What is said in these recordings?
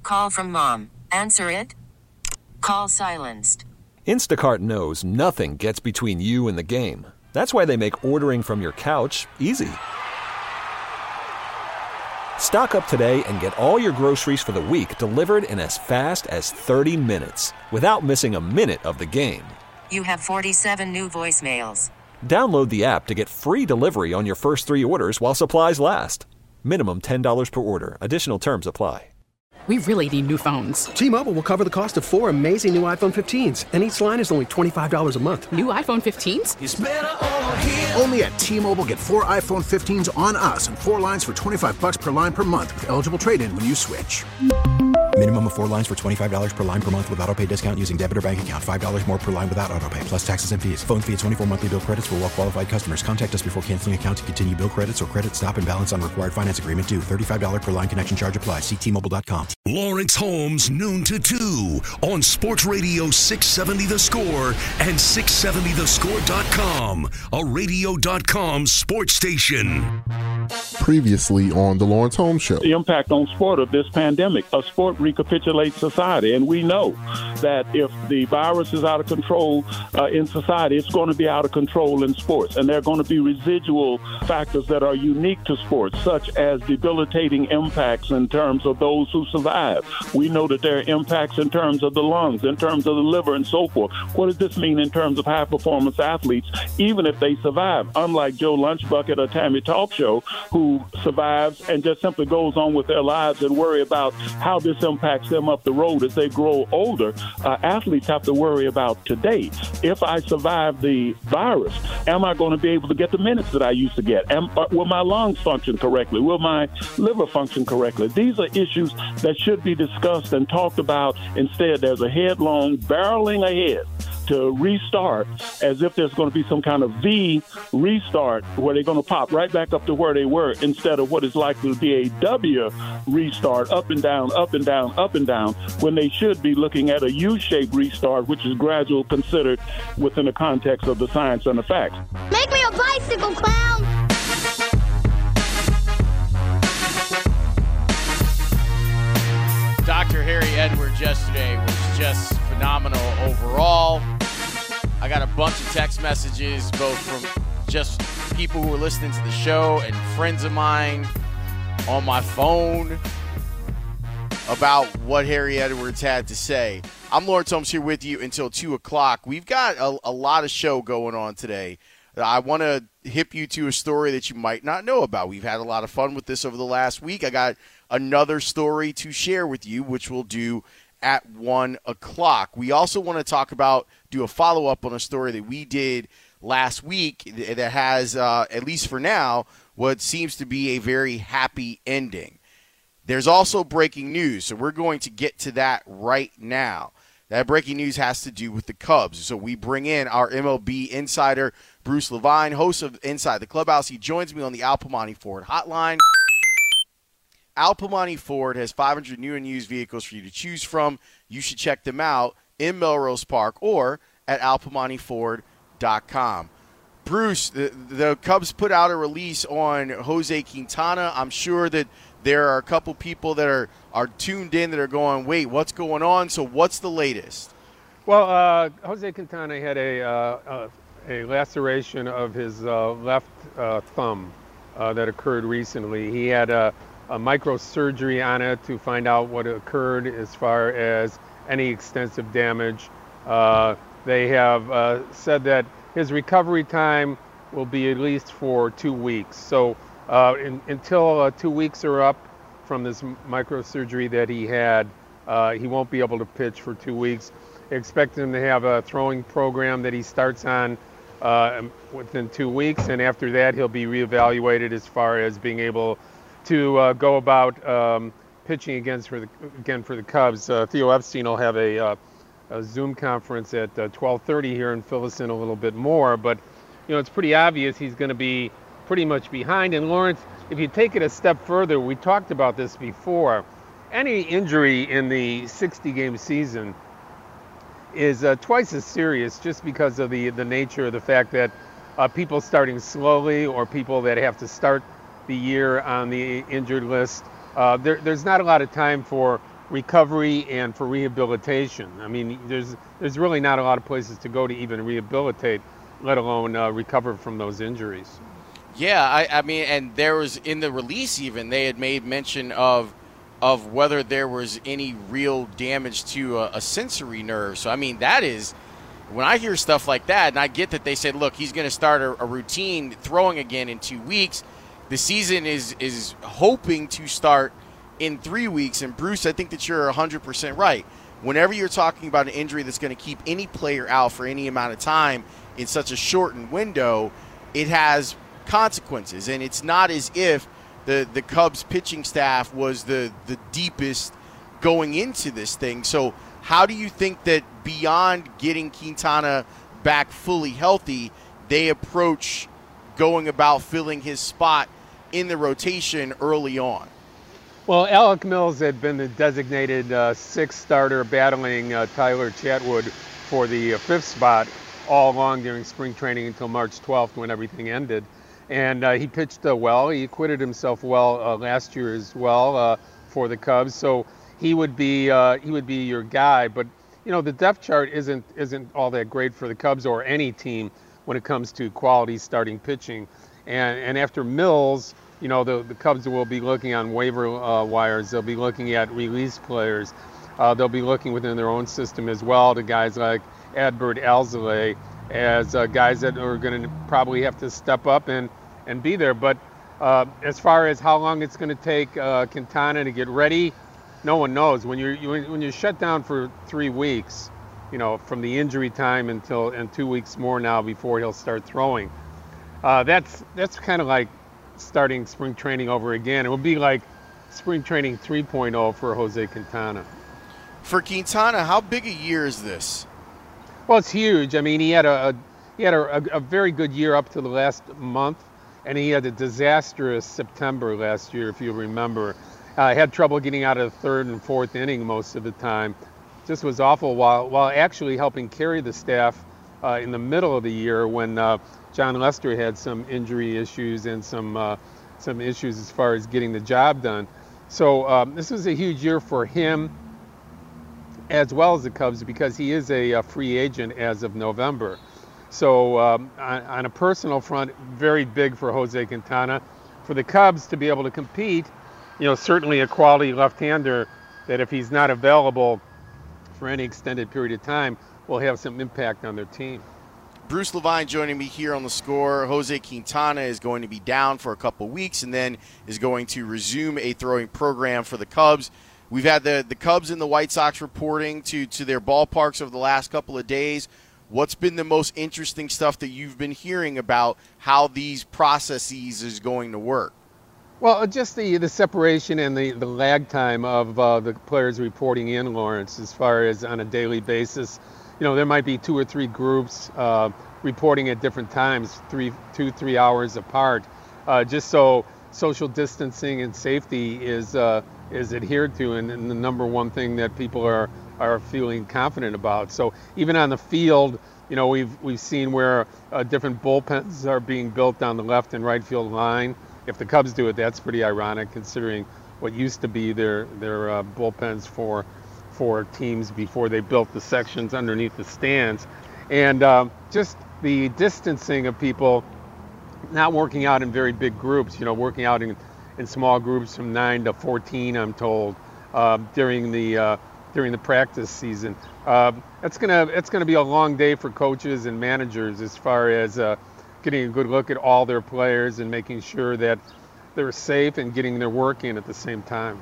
Call from mom. Answer it. Call silenced. Instacart knows nothing gets between you and the game. That's why they make ordering from your couch easy. Stock up today and get all your groceries for the week delivered in as fast as 30 minutes without missing a minute of the game. You have 47 new voicemails. Download the app to get free delivery on your first 3 orders while supplies last. Minimum $10 per order. Additional terms apply. We really need new phones. T-Mobile will cover the cost of 4 amazing new iPhone 15s, and each line is only $25 a month. New iPhone 15s? It's better over here. Only at T-Mobile, get 4 iPhone 15s on us and 4 lines for $25 per line per month with eligible trade-in when you switch. Minimum of 4 lines for $25 per line per month with autopay discount using debit or bank account. $5 more per line without autopay, plus taxes and fees. Phone fee at 24 monthly bill credits for well-qualified customers. Contact us before canceling account to continue bill credits or credit stop and balance on required finance agreement due. $35 per line connection charge applies. See T-Mobile.com. Lawrence Holmes, noon to 2 on Sports Radio 670 The Score and 670thescore.com, a radio.com sports station. Previously on the Lawrence Holmes Show. The impact on sport of this pandemic. A sport recapitulates society, and we know that if the virus is out of control in society, it's going to be out of control in sports, and there are going to be residual factors that are unique to sports, such as debilitating impacts in terms of those who survive. We know that there are impacts in terms of the lungs, in terms of the liver, and so forth. What does this mean in terms of high-performance athletes, even if they survive? Unlike Joe Lunchbucket or Tammy Talk Show, who survives and just simply goes on with their lives and worry about how this impacts them up the road as they grow older, athletes have to worry about today. If I survive the virus, am I going to be able to get the minutes that I used to get? Will my lungs function correctly? Will my liver function correctly? These are issues that should be discussed and talked about. Instead, there's a headlong barreling ahead to restart as if there's going to be some kind of V restart where they're going to pop right back up to where they were instead of what is likely to be a W restart, up and down, up and down, up and down, when they should be looking at a U-shaped restart, which is gradual, considered within the context of the science and the facts. Make me a bicycle clown! Dr. Harry Edwards yesterday was just phenomenal overall. I got a bunch of text messages, both from just people who were listening to the show and friends of mine on my phone about what Harry Edwards had to say. I'm Lawrence Holmes here with you until 2 o'clock. We've got a lot of show going on today. I want to hip you to a story that you might not know about. We've had a lot of fun with this over the last week. I got another story to share with you, which we'll do at 1 o'clock. We also want to do a follow-up on a story that we did last week that has, at least for now, what seems to be a very happy ending. There's also breaking news, so we're going to get to that right now. That breaking news has to do with the Cubs. So we bring in our MLB insider, Bruce Levine, host of Inside the Clubhouse. He joins me on the Al Piemonte Ford hotline. Al Piemonte Ford has 500 new and used vehicles for you to choose from. You should check them out in Melrose Park or at alpiemonteford.com. Bruce, the Cubs put out a release on Jose Quintana. I'm sure that there are a couple people that are tuned in that are going, wait, what's going on? So what's the latest? Well, Jose Quintana had a laceration of his left thumb that occurred recently. He had a microsurgery on it to find out what occurred as far as any extensive damage. They have said that his recovery time will be at least for 2 weeks. So until 2 weeks are up from this microsurgery that he had, he won't be able to pitch for 2 weeks. They expect him to have a throwing program that he starts on within 2 weeks, and after that he'll be reevaluated as far as being able to go about pitching again for the Cubs. Theo Epstein will have a Zoom conference at 12:30 here and fill us in a little bit more, but it's pretty obvious he's going to be pretty much behind. And Lawrence, if you take it a step further, we talked about this before, any injury in the 60-game season is twice as serious just because of the nature of the fact that people starting slowly or people that have to start the year on the injured list, there's not a lot of time for recovery and for rehabilitation. I mean, there's really not a lot of places to go to even rehabilitate, let alone recover from those injuries. Yeah, I mean, and there was in the release even they had made mention of whether there was any real damage to a sensory nerve. So I mean, that is, when I hear stuff like that, and I get that they said, look, he's going to start a routine throwing again in 2 weeks. The season is hoping to start in 3 weeks. And Bruce, I think that you're 100% right. Whenever you're talking about an injury that's going to keep any player out for any amount of time in such a shortened window, it has consequences. And it's not as if the Cubs pitching staff was the deepest going into this thing. So how do you think that beyond getting Quintana back fully healthy, they approach going about filling his spot in the rotation early on? Well, Alec Mills had been the designated sixth starter battling Tyler Chatwood for the fifth spot all along during spring training until March 12th when everything ended. And he pitched well. He acquitted himself well last year as well for the Cubs. So he would be your guy. But you know, the depth chart isn't all that great for the Cubs or any team when it comes to quality starting pitching. And after Mills, you know, the Cubs will be looking on waiver wires. They'll be looking at release players. They'll be looking within their own system as well to guys like Adbert Alzolay as guys that are going to probably have to step up and be there. But as far as how long it's going to take Quintana to get ready, no one knows. When you're shut down for 3 weeks, you know, from the injury time and 2 weeks more now before he'll start throwing, that's kind of like starting spring training over again. It would be like spring training 3.0 for Jose Quintana. For Quintana, how big a year is this? Well, it's huge. I mean, he had a very good year up to the last month, and he had a disastrous September last year, if you remember. Had trouble getting out of the third and fourth inning most of the time. Just was awful while actually helping carry the staff in the middle of the year when John Lester had some injury issues and some issues as far as getting the job done. So this was a huge year for him as well as the Cubs because he is a free agent as of November. So on a personal front, very big for Jose Quintana. For the Cubs to be able to compete, you know, certainly a quality left-hander that if he's not available for any extended period of time will have some impact on their team. Bruce Levine joining me here on The Score. Jose Quintana is going to be down for a couple weeks and then is going to resume a throwing program for the Cubs. We've had the Cubs and the White Sox reporting to their ballparks over the last couple of days. What's been the most interesting stuff that you've been hearing about how these processes is going to work? Well, just the separation and the lag time of the players reporting in, Lawrence, as far as on a daily basis. You know, there might be 2 or 3 groups reporting at different times, 2-3 hours apart, just so social distancing and safety is adhered to, and the number one thing that people are feeling confident about. So even on the field, you know, we've seen where different bullpens are being built down the left and right field line. If the Cubs do it, that's pretty ironic considering what used to be their bullpens for teams before they built the sections underneath the stands. And just the distancing of people not working out in very big groups, you know, working out in small groups from 9 to 14, I'm told, during the practice season. It's gonna be a long day for coaches and managers as far as getting a good look at all their players and making sure that they're safe and getting their work in at the same time.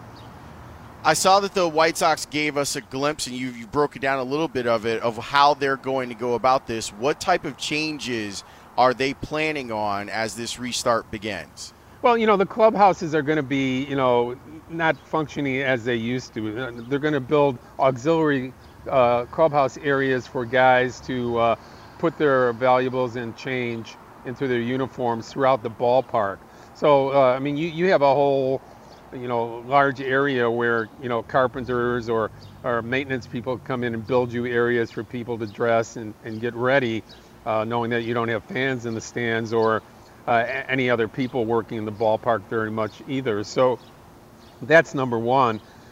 I saw that the White Sox gave us a glimpse, and you broke it down a little bit of it, of how they're going to go about this. What type of changes are they planning on as this restart begins? Well, you know, the clubhouses are going to be, you know, not functioning as they used to. They're going to build auxiliary clubhouse areas for guys to put their valuables and change into their uniforms throughout the ballpark. So, I mean, you have a whole, you know, large area where, you know, carpenters or maintenance people come in and build you areas for people to dress and get ready, knowing that you don't have fans in the stands or any other people working in the ballpark very much either. So that's number one.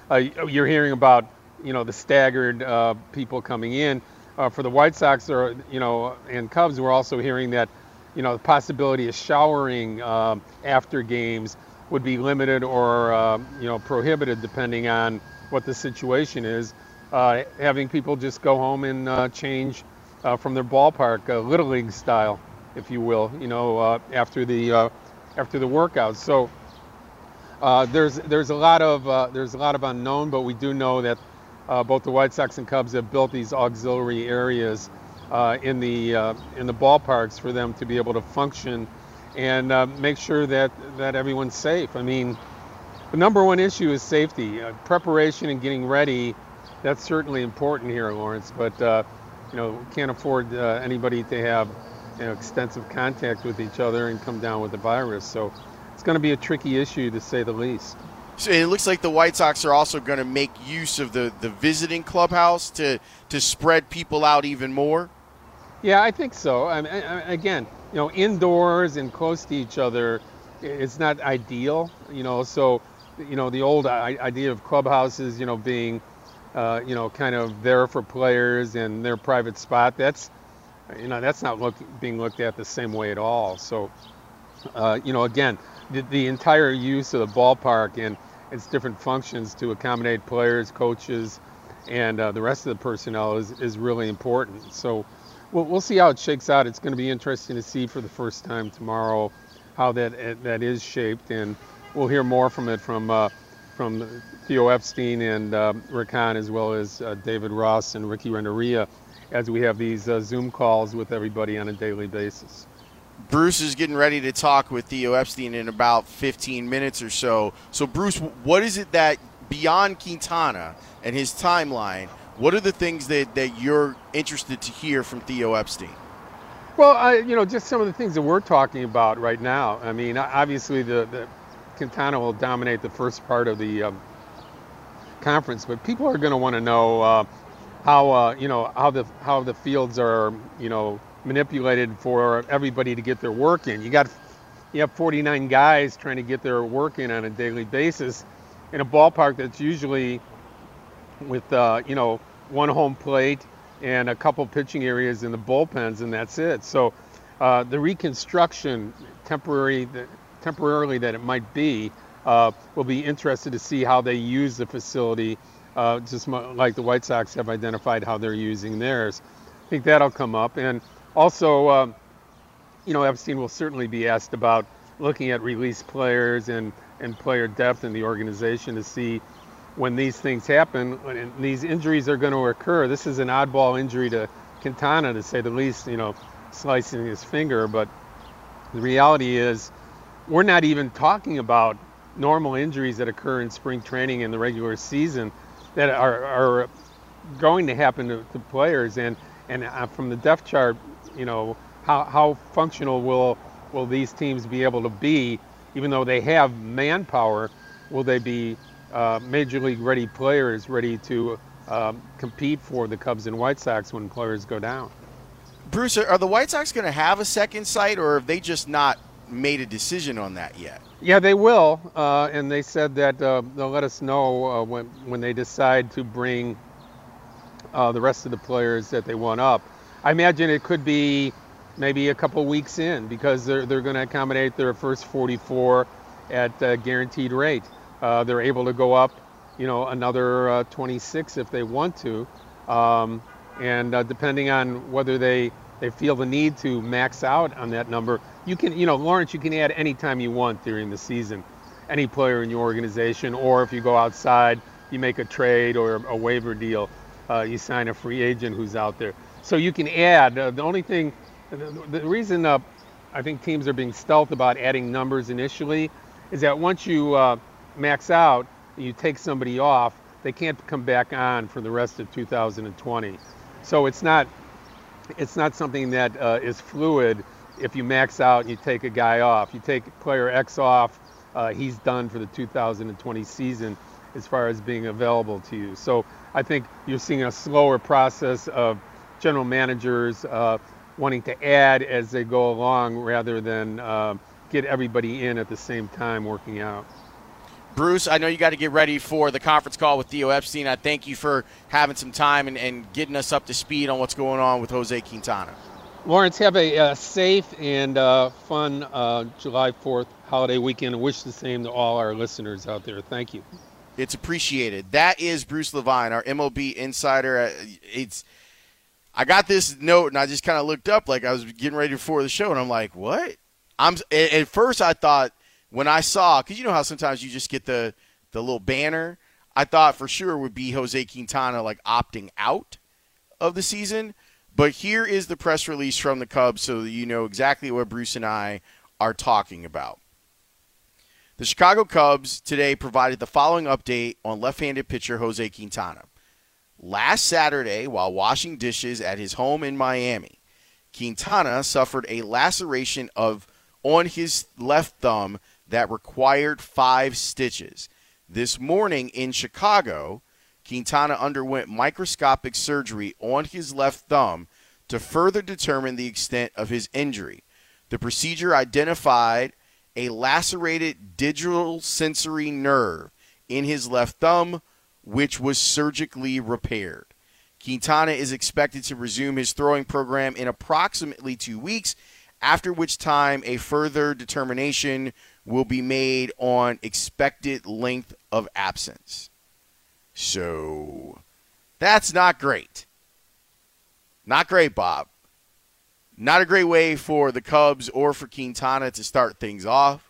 You're hearing about, the staggered people coming in. For the White Sox and Cubs, we're also hearing that, the possibility of showering after games would be limited or, prohibited depending on what the situation is. Having people just go home and change from their ballpark, Little League style, if you will, after the workout. So there's a lot of unknown, but we do know that both the White Sox and Cubs have built these auxiliary areas in the ballparks for them to be able to function and make sure that everyone's safe. I mean, the number one issue is safety. Preparation and getting ready, that's certainly important here, Lawrence, but we can't afford anybody to have extensive contact with each other and come down with the virus. So it's going to be a tricky issue, to say the least. So it looks like the White Sox are also going to make use of the visiting clubhouse to spread people out even more. Yeah, I think so. Again, indoors and close to each other, it's not ideal. So the old idea of clubhouses, being kind of there for players and their private spot, that's not being looked at the same way at all. So again, the entire use of the ballpark and its different functions to accommodate players, coaches, and the rest of the personnel is really important. So we'll see how it shakes out. It's going to be interesting to see for the first time tomorrow how that is shaped, and we'll hear more from Theo Epstein and Rick Hahn, as well as David Ross and Ricky Renteria, as we have these Zoom calls with everybody on a daily basis. Bruce is getting ready to talk with Theo Epstein in about 15 minutes or so. So, Bruce, what is it that, beyond Quintana and his timeline, what are the things that you're interested to hear from Theo Epstein? Well, just some of the things that we're talking about right now. I mean, obviously the Quintana will dominate the first part of the conference, but people are going to want to know how the fields are, manipulated for everybody to get their work in. You have 49 guys trying to get their work in on a daily basis in a ballpark that's usually with one home plate and a couple pitching areas in the bullpens, and that's it. So the reconstruction temporarily that it might be, will be interested to see how they use the facility, just like the White Sox have identified how they're using theirs. I think that'll come up. And also, Epstein will certainly be asked about looking at released players and player depth in the organization to see when these things happen, when these injuries are going to occur. This is an oddball injury to Quintana, to say the least, slicing his finger. But the reality is we're not even talking about normal injuries that occur in spring training and the regular season that are going to happen to players. And from the depth chart, how functional will these teams be able to be, even though they have manpower? Will they be major league ready players ready to compete for the Cubs and White Sox when players go down? Bruce, are the White Sox going to have a second site, or have they just not made a decision on that yet? Yeah, they will, and they said that they'll let us know when they decide to bring the rest of the players that they want up. I imagine it could be maybe a couple weeks in, because they're going to accommodate their first 44 at guaranteed rate. They're able to go up, another 26 if they want to, and depending on whether they feel the need to max out on that number, you can, Lawrence, you can add any time you want during the season, any player in your organization, or if you go outside, you make a trade or a waiver deal, you sign a free agent who's out there. So you can add. The only thing, the reason I think teams are being stealth about adding numbers initially is that once you max out, you take somebody off, they can't come back on for the rest of 2020. So it's not something that is fluid. If you max out and you take a guy off, you take player X off, he's done for the 2020 season as far as being available to you. So I think you're seeing a slower process of general managers wanting to add as they go along rather than get everybody in at the same time working out. Bruce, I know you got to get ready for the conference call with Theo Epstein. I thank you for having some time and getting us up to speed on what's going on with Jose Quintana. Lawrence, have a safe and fun July 4th holiday weekend, and wish the same to all our listeners out there. Thank you. It's appreciated. That is Bruce Levine, our MLB insider. I got this note, and I just kind of looked up like I was getting ready for the show, and I'm like, what? At first I thought when I saw, because you know how sometimes you just get the little banner, I thought for sure it would be Jose Quintana like opting out of the season. But here is the press release from the Cubs so that you know exactly what Bruce and I are talking about. The Chicago Cubs today provided the following update on left-handed pitcher Jose Quintana. Last Saturday, while washing dishes at his home in Miami, Quintana suffered a laceration on his left thumb that required 5 stitches. This morning in Chicago, Quintana underwent microscopic surgery on his left thumb to further determine the extent of his injury. The procedure identified a lacerated digital sensory nerve in his left thumb, which was surgically repaired. Quintana is expected to resume his throwing program in approximately 2 weeks, after which time a further determination will be made on expected length of absence. So, that's not great. Not great, Bob. Not a great way for the Cubs or for Quintana to start things off.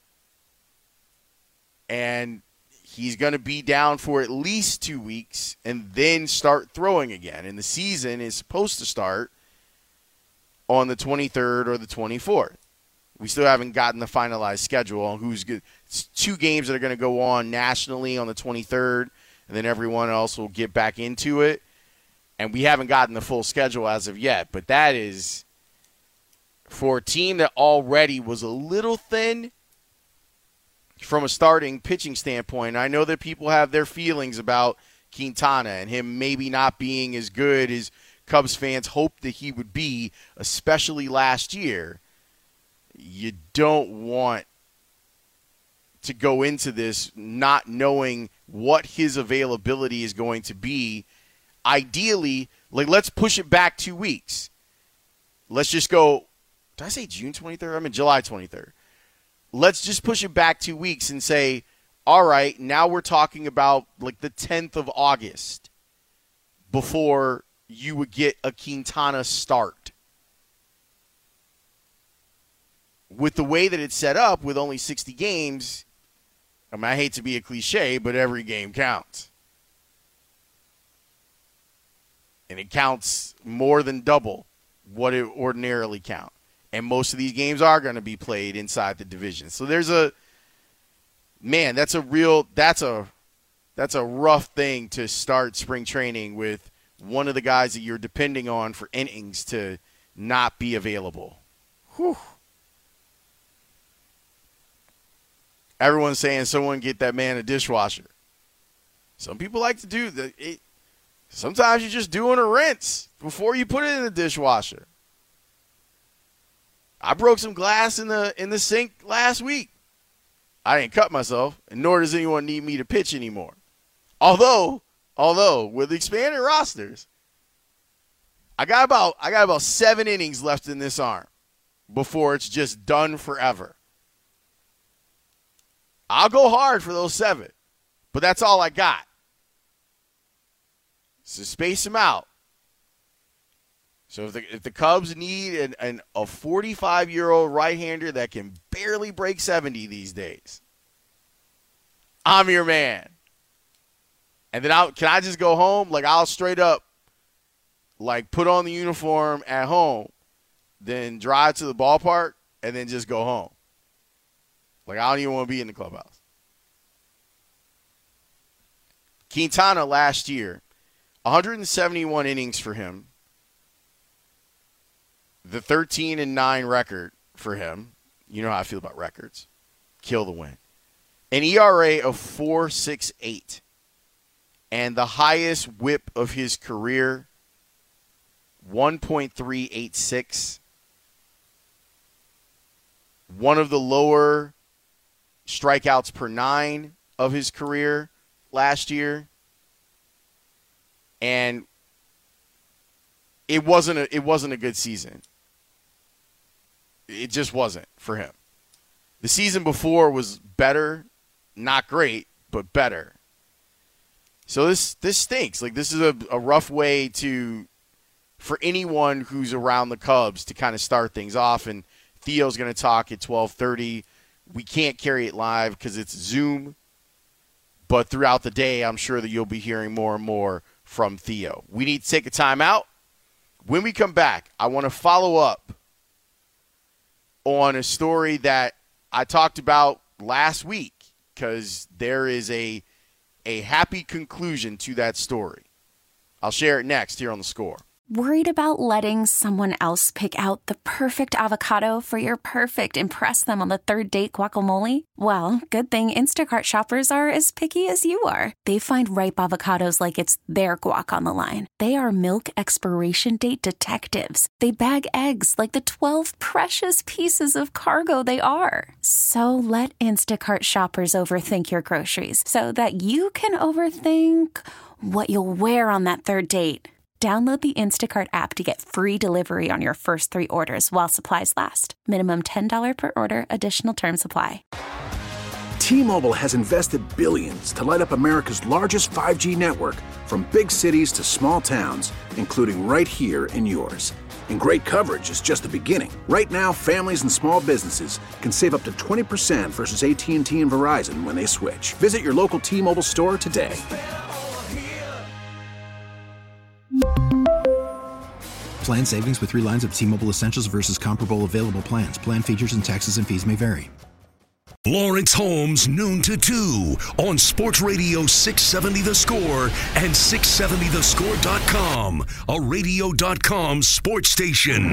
And he's going to be down for at least 2 weeks and then start throwing again. And the season is supposed to start on the 23rd or the 24th. We still haven't gotten the finalized schedule on who's good. It's 2 games that are going to go on nationally on the 23rd. And then everyone else will get back into it. And we haven't gotten the full schedule as of yet. But that is, for a team that already was a little thin from a starting pitching standpoint. I know that people have their feelings about Quintana and him maybe not being as good as Cubs fans hoped that he would be, especially last year. You don't want to go into this not knowing what his availability is going to be. Ideally, like, let's push it back 2 weeks. Let's just go, did I say June 23rd? I mean July 23rd. Let's just push it back 2 weeks and say, all right, now we're talking about like the 10th of August before you would get a Quintana start. With the way that it's set up with only 60 games, I mean, I hate to be a cliche, but every game counts. And it counts more than double what it ordinarily counts. And most of these games are going to be played inside the division. So there's that's a rough thing to start spring training with one of the guys that you're depending on for innings to not be available. Whew. Everyone's saying someone get that man a dishwasher. Some people like to do that. Sometimes you're just doing a rinse before you put it in the dishwasher. I broke some glass in the sink last week. I didn't cut myself, and nor does anyone need me to pitch anymore. Although with expanded rosters, I got about 7 innings left in this arm before it's just done forever. I'll go hard for those 7, but that's all I got. So space them out. So if the Cubs need a 45-year-old right-hander that can barely break 70 these days, I'm your man. And then can I just go home? Like, I'll straight up, like, put on the uniform at home, then drive to the ballpark, and then just go home. Like, I don't even want to be in the clubhouse. Quintana last year, 171 innings for him. The 13-9 record for him. You know how I feel about records. Kill the win. An ERA of 4.68. And the highest whip of his career, 1.386. One of the lower strikeouts per 9 of his career last year, and it wasn't a good season. It just wasn't for him. The season before was better, not great, but better. So this stinks. Like, this is a rough way for anyone who's around the Cubs to kind of start things off. And Theo's going to talk at 12:30. We can't carry it live because it's Zoom. But throughout the day, I'm sure that you'll be hearing more and more from Theo. We need to take a timeout. When we come back, I want to follow up on a story that I talked about last week, because there is a happy conclusion to that story. I'll share it next here on The Score. Worried about letting someone else pick out the perfect avocado for your perfect impress them on the third date guacamole? Well, good thing Instacart shoppers are as picky as you are. They find ripe avocados like it's their guac on the line. They are milk expiration date detectives. They bag eggs like the 12 precious pieces of cargo they are. So let Instacart shoppers overthink your groceries so that you can overthink what you'll wear on that third date. Download the Instacart app to get free delivery on your first 3 orders while supplies last. Minimum $10 per order. Additional terms apply. T-Mobile has invested billions to light up America's largest 5G network, from big cities to small towns, including right here in yours. And great coverage is just the beginning. Right now, families and small businesses can save up to 20% versus AT&T and Verizon when they switch. Visit your local T-Mobile store today. Plan savings with 3 lines of T-Mobile Essentials versus comparable available plans. Plan features and taxes and fees may vary. Lawrence Holmes, noon to 2 on Sports Radio 670 The Score and 670thescore.com, a radio.com sports station.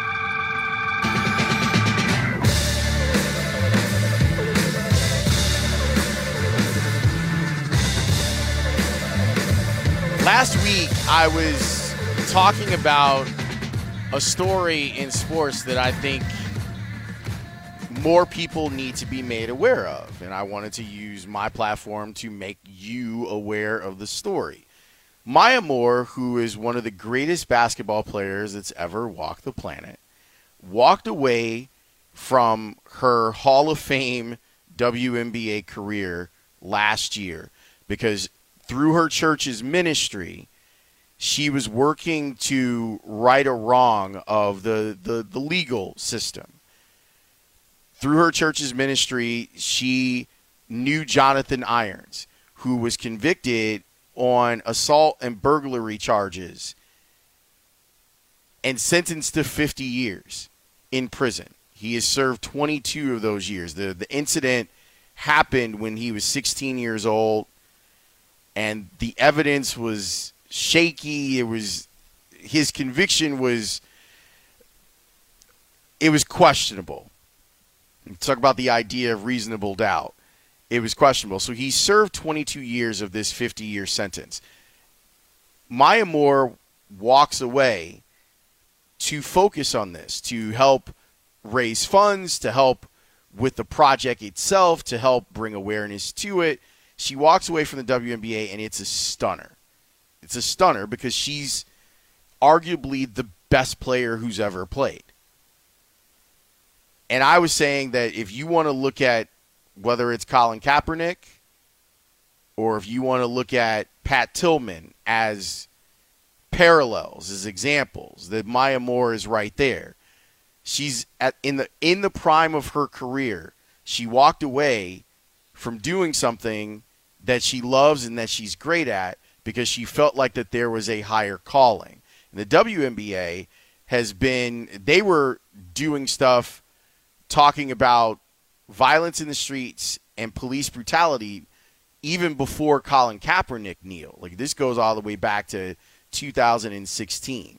Last week, I was talking about a story in sports that I think more people need to be made aware of, and I wanted to use my platform to make you aware of the story. Maya Moore, who is one of the greatest basketball players that's ever walked the planet, walked away from her Hall of Fame WNBA career last year because through her church's ministry, she was working to right a wrong of the legal system. Through her church's ministry, she knew Jonathan Irons, who was convicted on assault and burglary charges and sentenced to 50 years in prison. He has served 22 of those years. The incident happened when he was 16 years old, and the evidence was shaky. His conviction was questionable. Talk about the idea of reasonable doubt. It was questionable. So he served 22 years of this 50-year sentence. Maya Moore walks away to focus on this, to help raise funds, to help with the project itself, to help bring awareness to it. She walks away from the WNBA, and it's a stunner. It's a stunner because she's arguably the best player who's ever played. And I was saying that if you want to look at whether it's Colin Kaepernick or if you want to look at Pat Tillman as parallels, as examples, that Maya Moore is right there. She's in the prime of her career. She walked away from doing something that she loves and that she's great at because she felt like that there was a higher calling. And the WNBA they were doing stuff talking about violence in the streets and police brutality even before Colin Kaepernick kneeled. Like, this goes all the way back to 2016.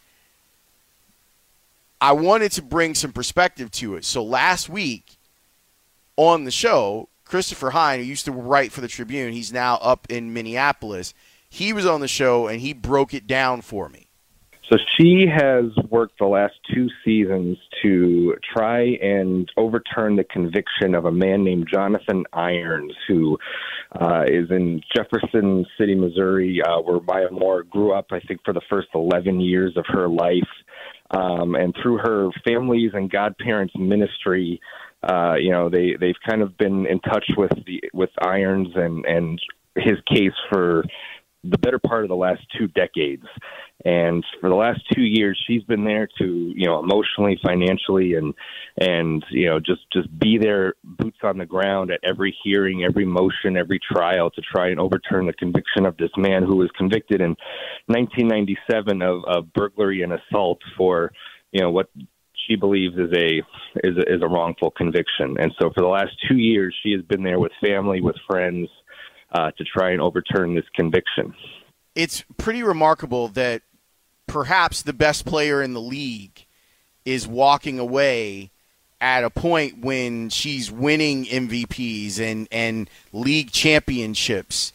I wanted to bring some perspective to it. So last week on the show, Christopher Hine, who used to write for the Tribune, he's now up in Minneapolis, he was on the show and he broke it down for me. So she has worked the last 2 seasons to try and overturn the conviction of a man named Jonathan Irons, who is in Jefferson City, Missouri, where Maya Moore grew up, I think, for the first 11 years of her life. And through her family's and godparents' ministry, they've kind of been in touch with Irons and his case for the better part of the last 2 decades. And for the last 2 years, she's been there to, emotionally, financially, and just be there, boots on the ground at every hearing, every motion, every trial to try and overturn the conviction of this man who was convicted in 1997 of burglary and assault for, what she believes is a wrongful conviction. And so for the last 2 years, she has been there with family, with friends, to try and overturn this conviction. It's pretty remarkable that perhaps the best player in the league is walking away at a point when she's winning MVPs and league championships.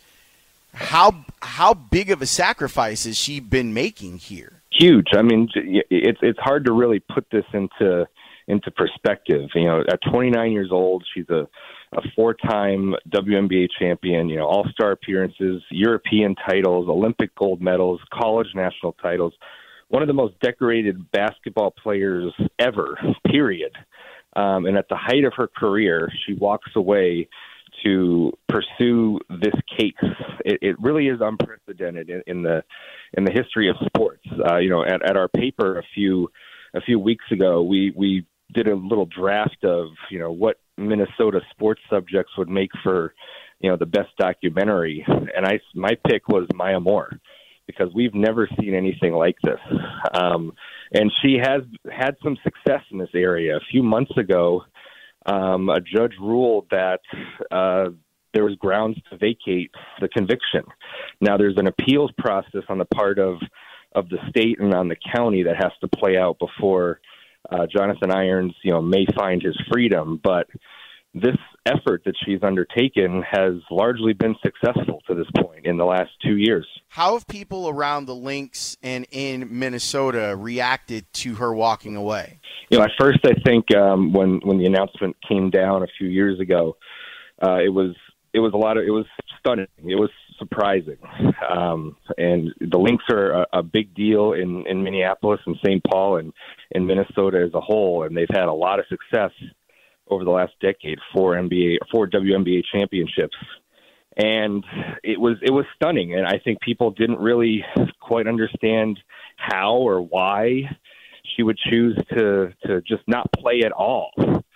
How big of a sacrifice has she been making here? Huge. I mean, it's hard to really put this into perspective. At 29 years old, she's a 4-time WNBA champion, all-star appearances, European titles, Olympic gold medals, college national titles, one of the most decorated basketball players ever, period. And at the height of her career, she walks away to pursue this case. It really is unprecedented in the history of sports. At our paper a few weeks ago, we did a little draft of what Minnesota sports subjects would make for the best documentary, and my pick was Maya Moore, because we've never seen anything like this. And she has had some success in this area. A few months ago, a judge ruled that there was grounds to vacate the conviction. Now, there's an appeals process on the part of the state and on the county that has to play out before Jonathan Irons, may find his freedom. But this effort that she's undertaken has largely been successful to this point in the last 2 years. How have people around the Lynx and in Minnesota reacted to her walking away? At first, I think when the announcement came down a few years ago, it was stunning. It was surprising. And the Lynx are a big deal in Minneapolis and St. Paul and in Minnesota as a whole, and they've had a lot of success over the last decade, 4 WNBA championships. And it was stunning, and I think people didn't really quite understand how or why she would choose to just not play at all.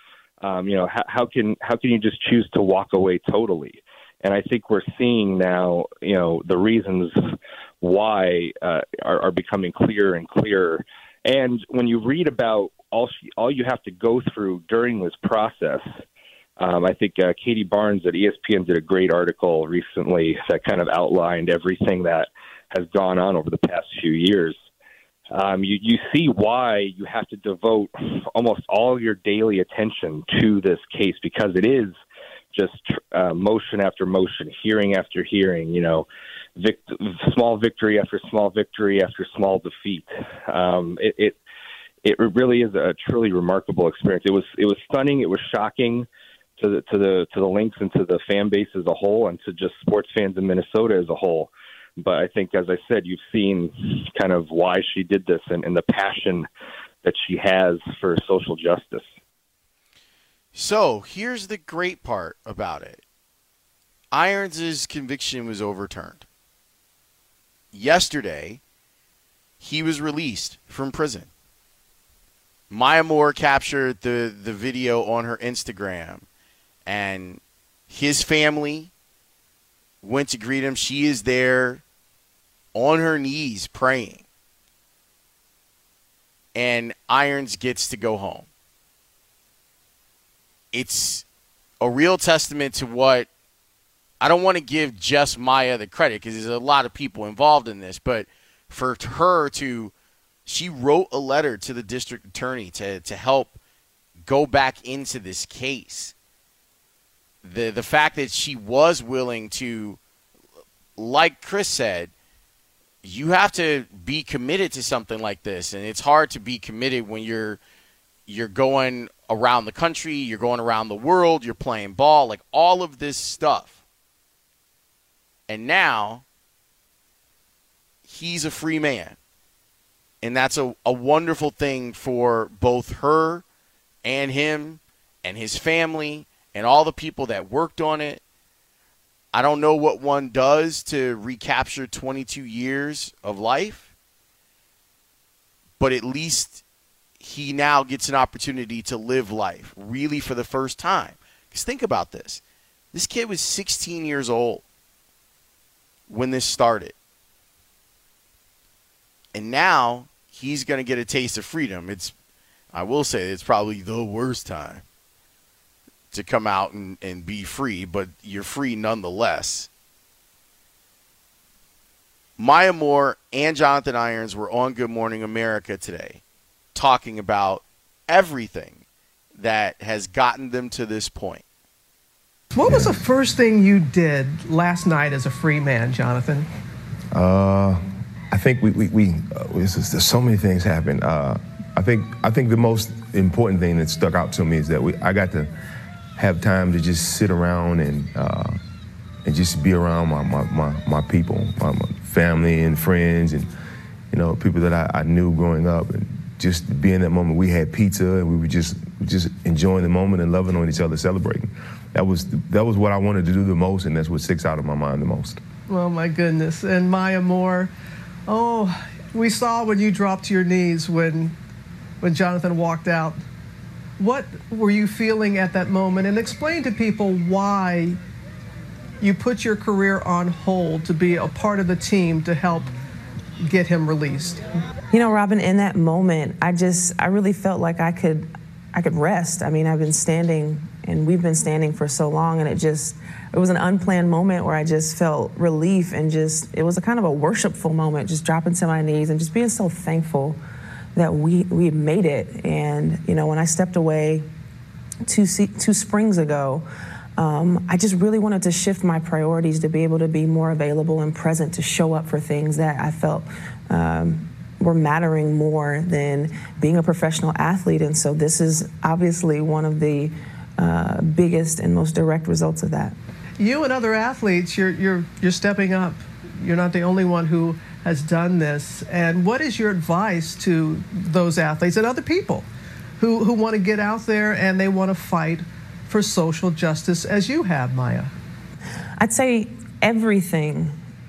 How can you just choose to walk away totally? And I think we're seeing now, the reasons why are becoming clearer and clearer. And when you read about all you have to go through during this process, I think Katie Barnes at ESPN did a great article recently that kind of outlined everything that has gone on over the past few years. You see why you have to devote almost all your daily attention to this case, because it is just motion after motion, hearing after hearing, small victory after small victory after small defeat. It really is a truly remarkable experience. It was stunning. It was shocking to the Lynx and to the fan base as a whole, and to just sports fans in Minnesota as a whole. But I think, as I said, you've seen kind of why she did this and the passion that she has for social justice. So here's the great part about it. Irons' conviction was overturned. Yesterday, he was released from prison. Maya Moore captured the video on her Instagram, and his family went to greet him. She is there on her knees praying. And Irons gets to go home. It's a real testament to what, I don't want to give just Maya the credit because there's a lot of people involved in this, but for her to, she wrote a letter to the district attorney to help go back into this case. The fact that she was willing to, like Chris said, you have to be committed to something like this, and it's hard to be committed when you're going around the country, you're going around the world, you're playing ball, like all of this stuff. And now he's a free man. And that's a wonderful thing for both her and him and his family and all the people that worked on it. I don't know what one does to recapture 22 years of life, but at least he now gets an opportunity to live life really for the first time. Because think about this. This kid was 16 years old when this started. And now he's going to get a taste of freedom. I will say it's probably the worst time to come out and be free, but you're free nonetheless. Maya Moore and Jonathan Irons were on Good Morning America today talking about everything that has gotten them to this point. What was the first thing you did last night as a free man, Jonathan? I think there's so many things happened. I think the most important thing that stuck out to me is that I got to have time to just sit around and just be around my people, my family and friends, and people that I knew growing up, and just be in that moment. We had pizza and we were just enjoying the moment and loving on each other, celebrating. That was what I wanted to do the most, and that's what sticks out of my mind the most. Oh my goodness. And Maya Moore, we saw when you dropped to your knees when Jonathan walked out. What were you feeling at that moment? And explain to people why you put your career on hold to be a part of the team to help get him released. Robin, in that moment, I really felt like I could rest. I mean, I've been standing and we've been standing for so long, and it was an unplanned moment where I just felt relief, and it was a kind of a worshipful moment, just dropping to my knees and just being so thankful that we made it. And, when I stepped away two springs ago, I just really wanted to shift my priorities to be able to be more available and present to show up for things that I felt were mattering more than being a professional athlete. And so this is obviously one of the biggest and most direct results of that. You and other athletes, you're stepping up. You're not the only one who has done this. And what is your advice to those athletes and other people who want to get out there and they want to fight for social justice as you have, Maya? I'd say everything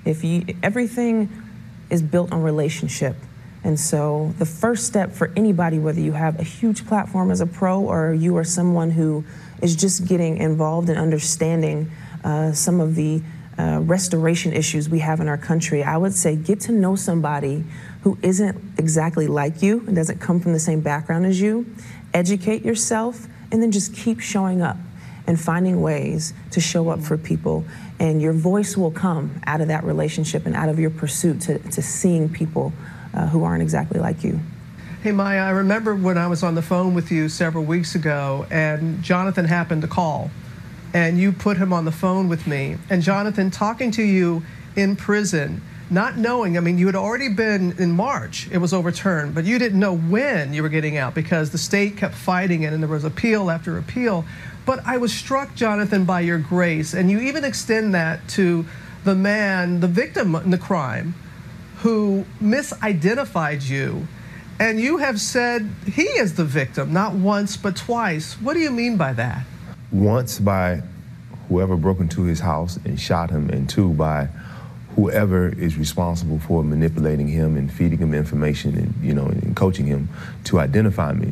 is built on relationship. And so the first step for anybody, whether you have a huge platform as a pro or you are someone who is just getting involved in understanding some of the restoration issues we have in our country, I would say get to know somebody who isn't exactly like you and doesn't come from the same background as you. Educate yourself, and then just keep showing up and finding ways to show up for people. And your voice will come out of that relationship and out of your pursuit to seeing people who aren't exactly like you. Hey, Maya, I remember when I was on the phone with you several weeks ago, and Jonathan happened to call, and you put him on the phone with me. And Jonathan, talking to you in prison, not knowing, you had already been in March, it was overturned, but you didn't know when you were getting out because the state kept fighting it and there was appeal after appeal. But I was struck, Jonathan, by your grace, and you even extend that to the victim in the crime, who misidentified you, and you have said he is the victim, not once but twice. What do you mean by that? Once by whoever broke into his house and shot him, and two by whoever is responsible for manipulating him and feeding him information and and coaching him to identify me.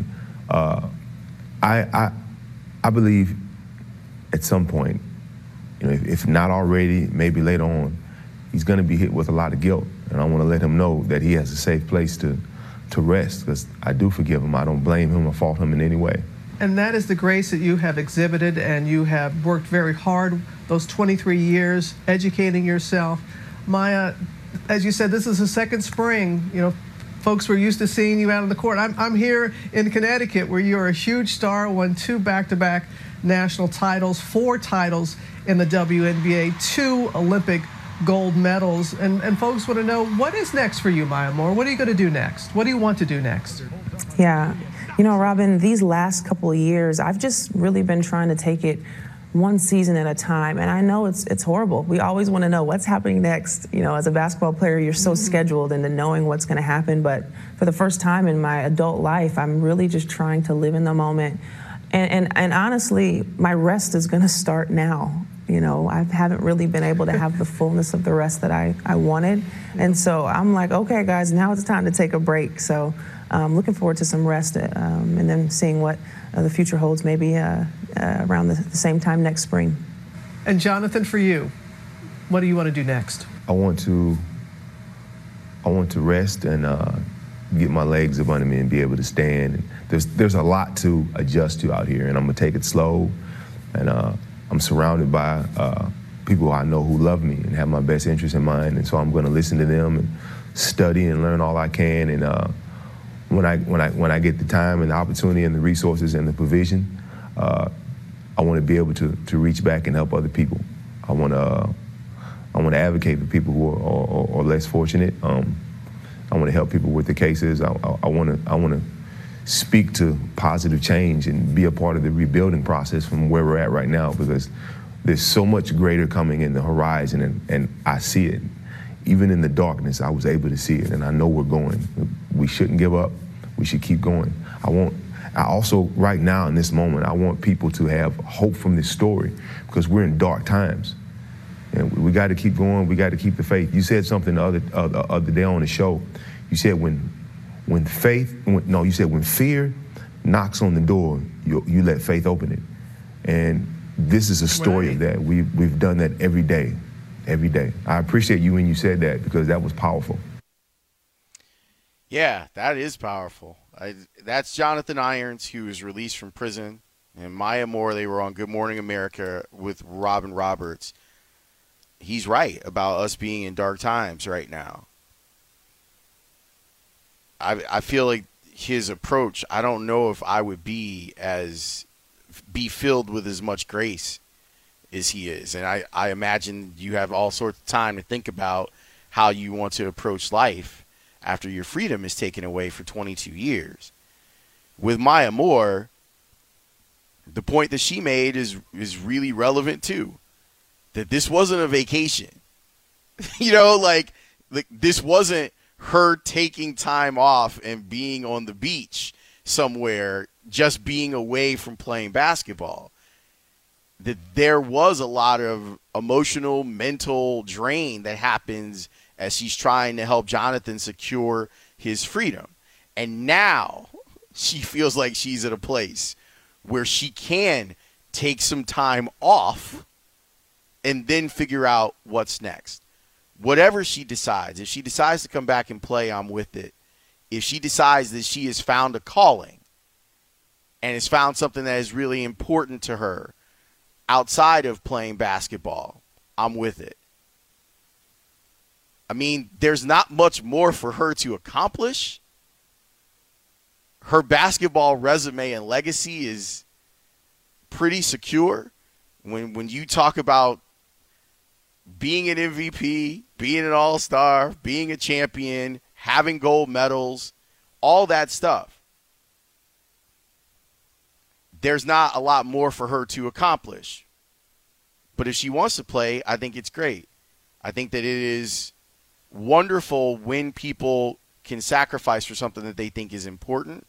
I believe at some point, if not already, maybe later on, he's going to be hit with a lot of guilt. And I want to let him know that he has a safe place to rest, because I do forgive him. I don't blame him or fault him in any way. And that is the grace that you have exhibited, and you have worked very hard those 23 years educating yourself. Maya, as you said, this is the second spring. Folks were used to seeing you out on the court. I'm here in Connecticut, where you're a huge star, won 2 back-to-back national titles, 4 titles in the WNBA, 2 Olympic gold medals. And folks want to know, what is next for you, Maya Moore? What are you going to do next? What do you want to do next? Yeah. You know, Robin, these last couple of years, I've just really been trying to take it one season at a time. And I know it's horrible. We always want to know what's happening next. You know, as a basketball player, you're so scheduled into knowing what's going to happen. But for the first time in my adult life, I'm really just trying to live in the moment. And honestly, my rest is going to start now. You know, I haven't really been able to have the fullness of the rest that I wanted. And so I'm like, okay, guys, now it's time to take a break. So I'm looking forward to some rest and then seeing what the future holds maybe around the same time next spring. And Jonathan, for you, what do you want to do next? I want to rest and get my legs up under me and be able to stand. There's a lot to adjust to out here, and I'm gonna take it slow. And I'm surrounded by people I know who love me and have my best interests in mind, and so I'm gonna listen to them and study and learn all I can. And when I get the time and the opportunity and the resources and the provision, I want to be able to reach back and help other people. I want to advocate for people who are less fortunate. I want to help people with the cases. I want to speak to positive change and be a part of the rebuilding process from where we're at right now, because there's so much greater coming in the horizon, and I see it. Even in the darkness, I was able to see it, and I know we're going. We shouldn't give up. We should keep going. I also, right now in this moment, I want people to have hope from this story, because we're in dark times. And we got to keep going. We got to keep the faith. You said something the other day on the show. You said when fear knocks on the door, you let faith open it. And this is a story of that. We've done that every day. Every day. I appreciate you when you said that, because that was powerful. Yeah, that is powerful. That's Jonathan Irons, who was released from prison, and Maya Moore. They were on Good Morning America with Robin Roberts. He's right about us being in dark times right now. I feel like his approach, I don't know if I would be filled with as much grace as he is. And I imagine you have all sorts of time to think about how you want to approach life after your freedom is taken away for 22 years. With Maya Moore, the point that she made is really relevant too. That this wasn't a vacation. Like this wasn't her taking time off and being on the beach somewhere, just being away from playing basketball. That there was a lot of emotional, mental drain that happens as she's trying to help Jonathan secure his freedom. And now she feels like she's at a place where she can take some time off and then figure out what's next. Whatever she decides, if she decides to come back and play, I'm with it. If she decides that she has found a calling and has found something that is really important to her outside of playing basketball, I'm with it. I mean, there's not much more for her to accomplish. Her basketball resume and legacy is pretty secure. When you talk about being an MVP, being an all-star, being a champion, having gold medals, all that stuff, there's not a lot more for her to accomplish. But if she wants to play, I think it's great. I think that it is wonderful when people can sacrifice for something that they think is important.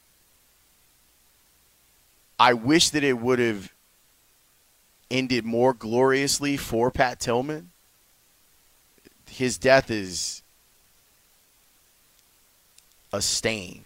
I wish that it would have ended more gloriously for Pat Tillman. His death is a stain.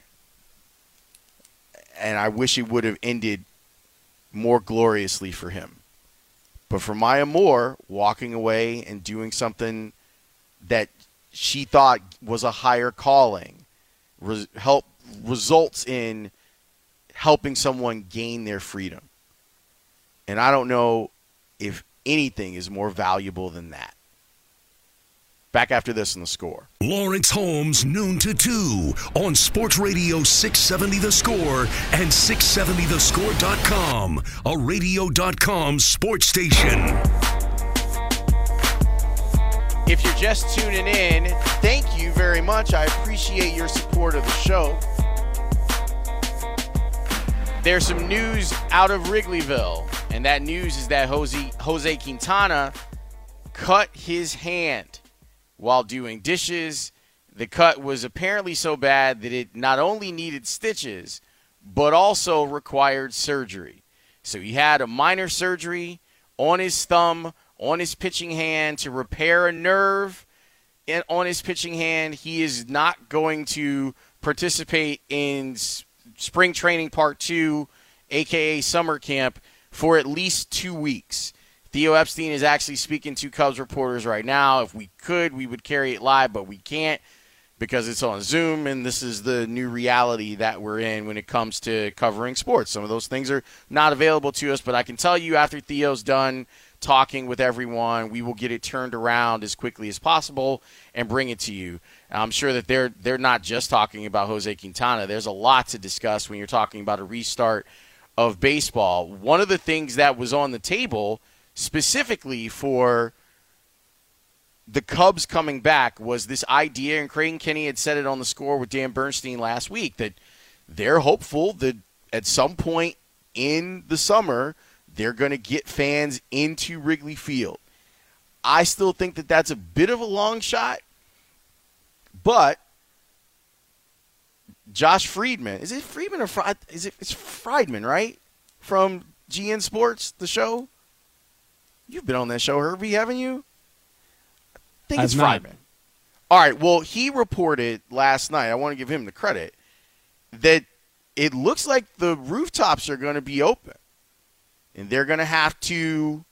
And I wish it would have ended more gloriously for him. But for Maya Moore, walking away and doing something that she thought was a higher calling results in helping someone gain their freedom. And I don't know if anything is more valuable than that. Back after this on The Score. Lawrence Holmes, noon to 2 on Sports Radio 670 The Score and 670thescore.com, a radio.com sports station. If you're just tuning in, thank you very much. I appreciate your support of the show. There's some news out of Wrigleyville, and that news is that Jose Quintana cut his hand while doing dishes. The cut was apparently so bad that it not only needed stitches, but also required surgery. So he had a minor surgery on his thumb, on his pitching hand, to repair a nerve on his pitching hand. He is not going to participate in spring training part 2, a.k.a. summer camp, for at least 2 weeks. Theo Epstein is actually speaking to Cubs reporters right now. If we could, we would carry it live, but we can't because it's on Zoom, and this is the new reality that we're in when it comes to covering sports. Some of those things are not available to us, but I can tell you after Theo's done talking with everyone, we will get it turned around as quickly as possible and bring it to you. I'm sure that they're not just talking about Jose Quintana. There's a lot to discuss when you're talking about a restart of baseball. One of the things that was on the table specifically for the Cubs coming back was this idea, and Creighton Kenny had said it on The Score with Dan Bernstein last week, that they're hopeful that at some point in the summer they're going to get fans into Wrigley Field. I still think that that's a bit of a long shot, but Josh Friedman, is it Friedman or it's Friedman, right? From GN Sports, the show. You've been on that show, Herbie, haven't you? I think it's Friedman. All right, well, he reported last night, I want to give him the credit, that it looks like the rooftops are going to be open. And they're going to have to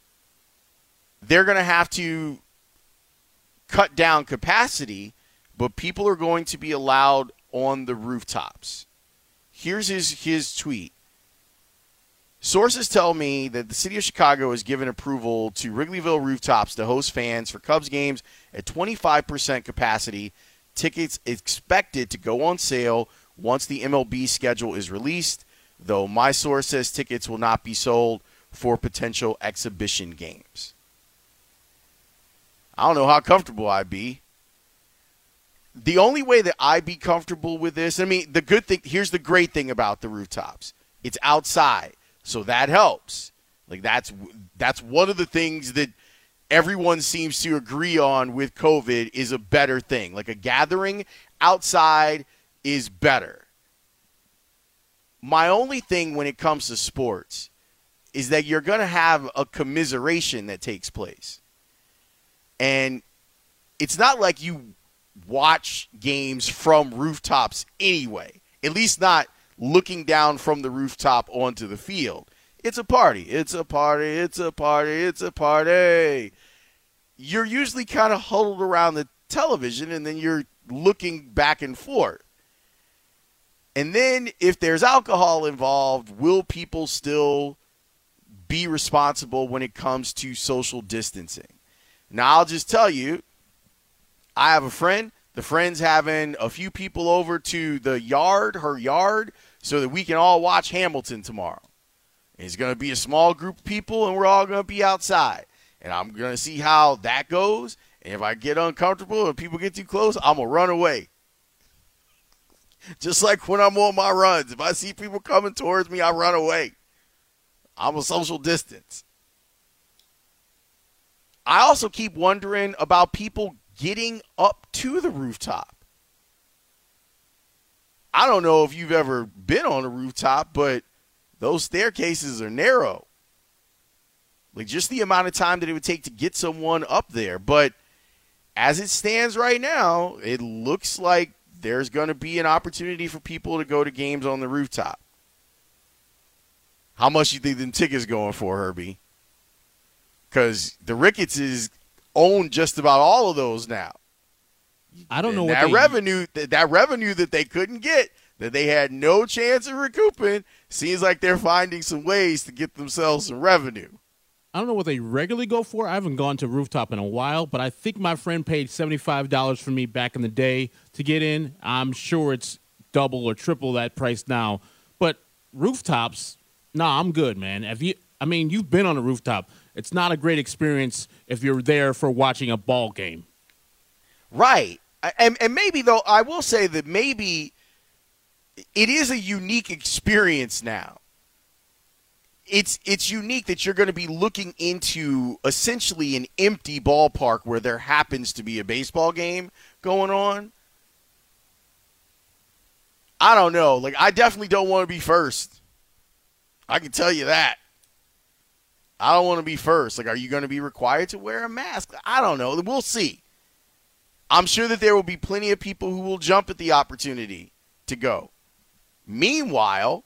cut down capacity, but people are going to be allowed on the rooftops. Here's his tweet. Sources tell me that the city of Chicago has given approval to Wrigleyville rooftops to host fans for Cubs games at 25% capacity. Tickets expected to go on sale once the MLB schedule is released, though my source says tickets will not be sold for potential exhibition games. I don't know how comfortable I'd be. The only way that I'd be comfortable with this, here's the great thing about the rooftops. It's outside, so that helps. Like that's one of the things that everyone seems to agree on with COVID is a better thing. Like a gathering outside is better. My only thing when it comes to sports is that you're going to have a commiseration that takes place. And it's not like you watch games from rooftops anyway, at least not looking down from the rooftop onto the field. It's a party. It's a party. It's a party. It's a party. You're usually kind of huddled around the television, and then you're looking back and forth. And then if there's alcohol involved, will people still be responsible when it comes to social distancing? Now, I'll just tell you, I have a friend. The friend's having a few people over to her yard, so that we can all watch Hamilton tomorrow. It's going to be a small group of people, and we're all going to be outside. And I'm going to see how that goes. And if I get uncomfortable and people get too close, I'm going to run away. Just like when I'm on my runs. If I see people coming towards me, I run away. I'm a social distance. I also keep wondering about people getting up to the rooftop. I don't know if you've ever been on a rooftop, but those staircases are narrow. Like just the amount of time that it would take to get someone up there. But as it stands right now, it looks like there's going to be an opportunity for people to go to games on the rooftop. How much do you think them tickets going for, Herbie? Because the Ricketts own just about all of those now. I don't know what that revenue that they couldn't get, that they had no chance of recouping, seems like they're finding some ways to get themselves some revenue. I don't know what they regularly go for. I haven't gone to rooftop in a while, but I think my friend paid $75 for me back in the day to get in. I'm sure it's double or triple that price now. But rooftops, I'm good, man. You've been on a rooftop. It's not a great experience if you're there for watching a ball game. Right. And maybe, though, I will say that maybe it is a unique experience now. It's unique that you're going to be looking into essentially an empty ballpark where there happens to be a baseball game going on. I don't know. Like, I definitely don't want to be first. I can tell you that. I don't want to be first. Like, are you going to be required to wear a mask? I don't know. We'll see. I'm sure that there will be plenty of people who will jump at the opportunity to go. Meanwhile,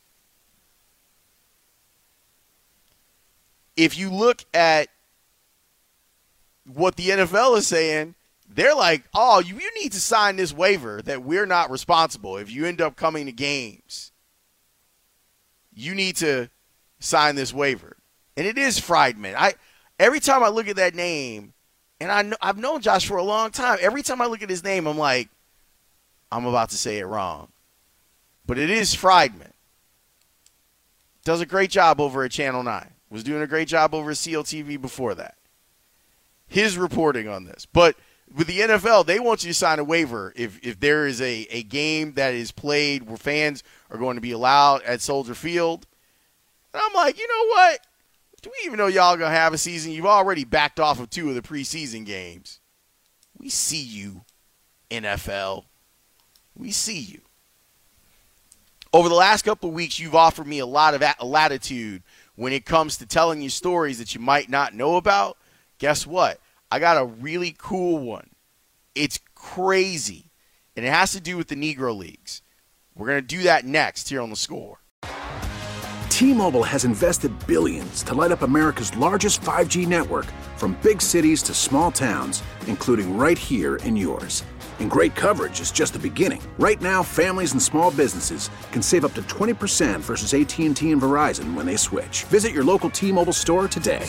if you look at what the NFL is saying, they're like, oh, you need to sign this waiver that we're not responsible. If you end up coming to games, you need to sign this waiver. And it is Friedman. Every time I look at that name, and I've known Josh for a long time, every time I look at his name, I'm like, I'm about to say it wrong. But it is Friedman. Does a great job over at Channel 9. Was doing a great job over at CLTV before that. His reporting on this. But with the NFL, they want you to sign a waiver if there is a game that is played where fans are going to be allowed at Soldier Field. And I'm like, you know what? Do we even know y'all going to have a season? You've already backed off of 2 of the preseason games. We see you, NFL. We see you. Over the last couple of weeks, you've offered me a lot of latitude when it comes to telling you stories that you might not know about. Guess what? I got a really cool one. It's crazy, and it has to do with the Negro Leagues. We're going to do that next here on The Score. T-Mobile has invested billions to light up America's largest 5G network, from big cities to small towns, including right here in yours. And great coverage is just the beginning. Right now, families and small businesses can save up to 20% versus AT&T and Verizon when they switch. Visit your local T-Mobile store today.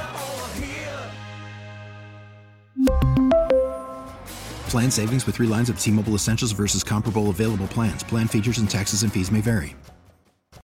Plan savings with 3 lines of T-Mobile Essentials versus comparable available plans. Plan features and taxes and fees may vary.